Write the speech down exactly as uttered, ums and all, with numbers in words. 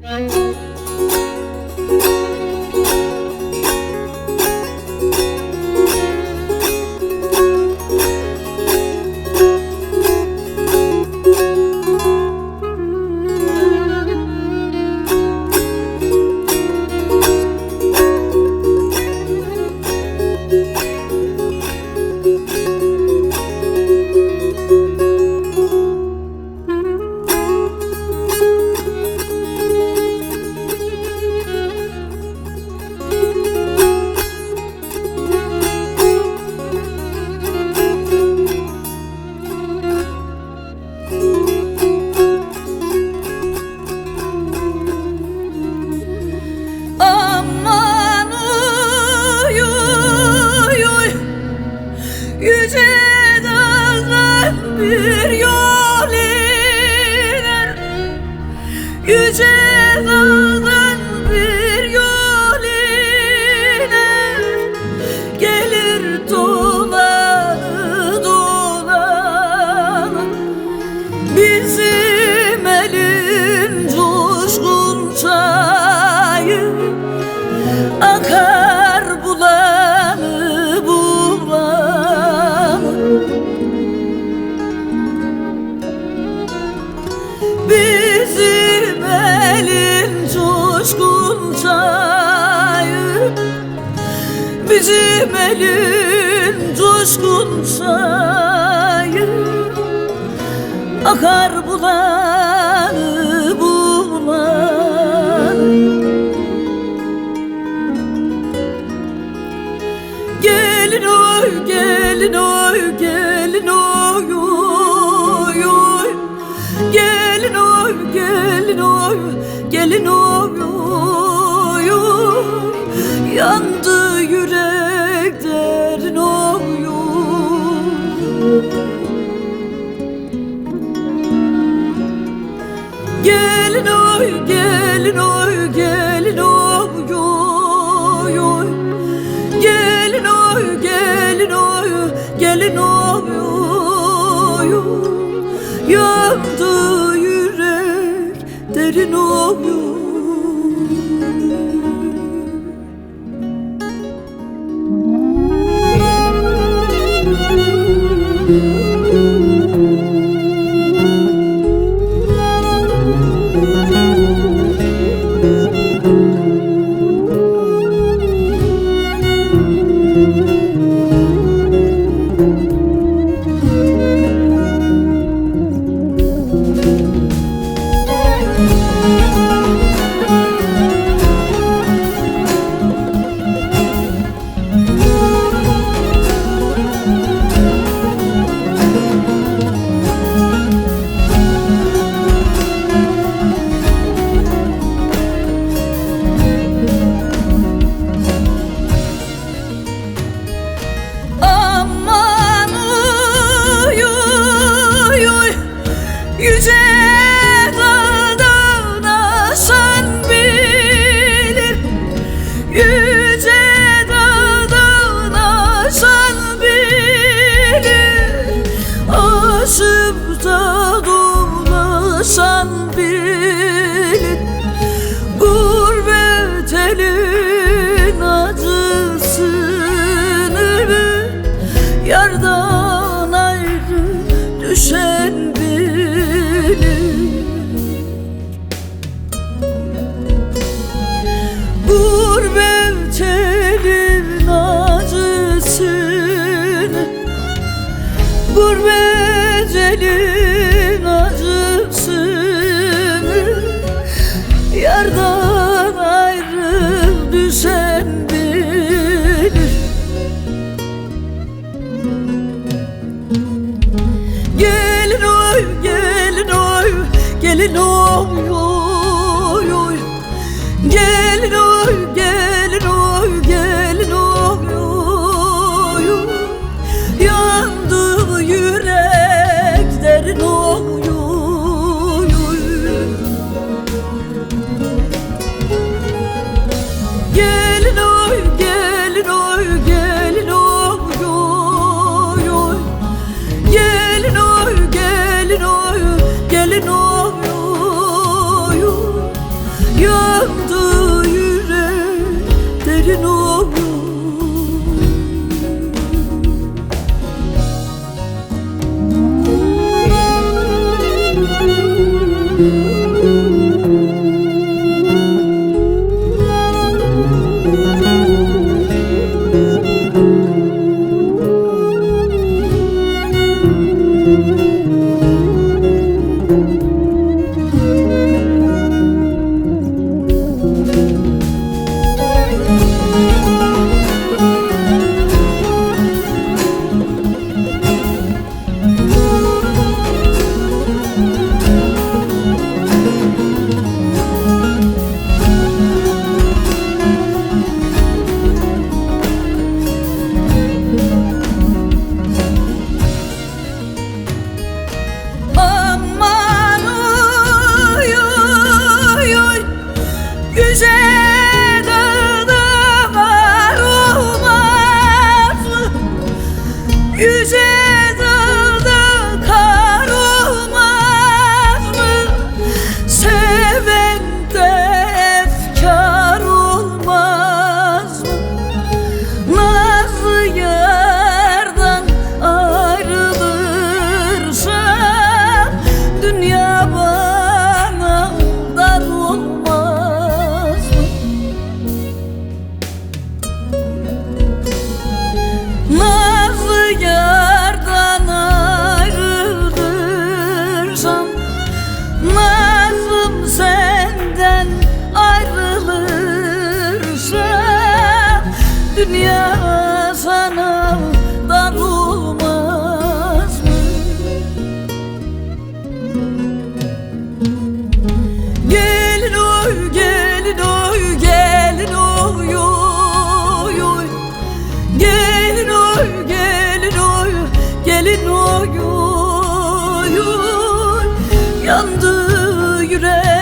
Bir yol iner, yüce dağdan bir yol iner, gelir dolanı dolanı bizim elin coşkun çayı, akar bulanı bulanı. Bizim elin coşkun çayı, bizim elin coşkun çayı, akar bulanı bulanı. Gelin oy, gelin oy, gelin oy, oy, oy. Gelin oy, gelin oy, gelin oy, oy, oy. Yandı yürek derin oy, oy. Gelin oy, gelin oy, gelin oy, oy, oy. Gelin oy, gelin oy, gelin oy, oy, oy. Yandı yürek derin oy. Yüce dağdan aşan bilir, yüce dağdan aşan bilir, aşıp da dolaşan bilir, gurbet elin acısını, yardan ayrı düşen gurbet elin acısını, gurbet elin acısını, yardan ayrı düşen bilir. Gelin oy, gelin oy, gelin oy, oy, oy. Gelin oy, gelin oy, gelin oy, oy, oy. Yandı yürek derin oy, oy, oy. Gelin oy, gelin oy, gelin oy, oy, oy. Gelin oy, gelin oy, gelin oy, oy, oy. Aman oy oy oy, yüce dağda var olmaz mı? Yüce dağda kar olmaz mı? Seven de efkar olmaz mı? Nazlı yardan ayrılırsam dünya bana dar olmaz mı? Nazlı yardan ayrılırsam, nazlım senden ayrılırsa, dünya sana dar olmaz mı? Gelin oy, gelin oy, gelin oy oy oy. Gelin oy, gelin oy, gelin oy oy oy. Yandı yürek